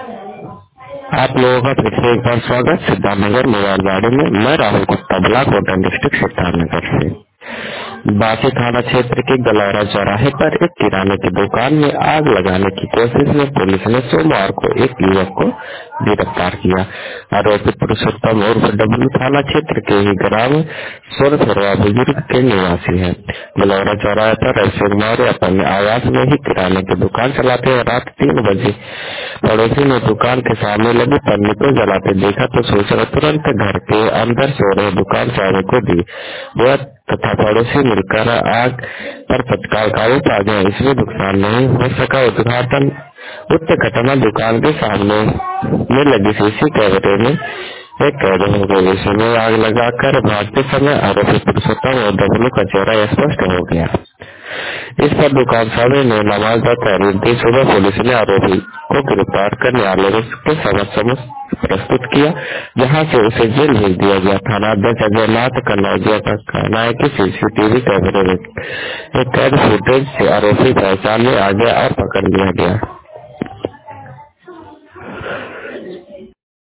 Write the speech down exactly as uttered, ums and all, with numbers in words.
आप लोगों का फिर से एक बार स्वागत सिद्धार्थनगर मोबाइल गाड़ी में। मैं Rahul Gupta, block hotel district Siddharthnagar से। बासी थाना क्षेत्र के गलौरा चौराहे पर एक किराने की दुकान में आग लगाने की कोशिश में पुलिस ने सोमवार को एक युवक को गिरफ्तार किया। आरोपी पुरुषोत्तम उर्फ डब्लू थाना क्षेत्र के ही ग्राम सोरथरवा बुजुर्ग के निवासी है। गलौरा चौराहे पर रविशंकर मौर्य अपने आवास में ही किराने की दुकान चलाते हैं। रात तीन बजे पड़ोसी ने दुकान के सामने लगी पन्नी को जलाते देखा तो सूचना तुरंत घर के अंदर सो रहे दुकान चालक को दी। वह तथा पड़ोसी मिलकर आग पर तत्काल काबू पा गया। इसमें नुकसान नहीं हो सका। उद्घाटन उक्त घटना दुकान के सामने में लगी सीसी कैमरे में एक कैद हो गई। इसमें आग लगाकर भागते समय आरोपी पुरुषोत्तम और डब्लू का चेहरा स्पष्ट हो गया। इस पर दुकान स्वामी ने नामाजदा तहरीर दी। सुबह पुलिस ने आरोपी को गिरफ्तार कर न्यायालय के समक्ष प्रस्तुत किया, जहां से उसे जेल भेज दिया गया। थाना अध्यक्ष अजयनाथ कन्नौजिया का कहना है कि सीसीटीवी कैमरे में एक कैद फुटेज से आरोपी पहचान में आ गया और पकड़ लिया गया।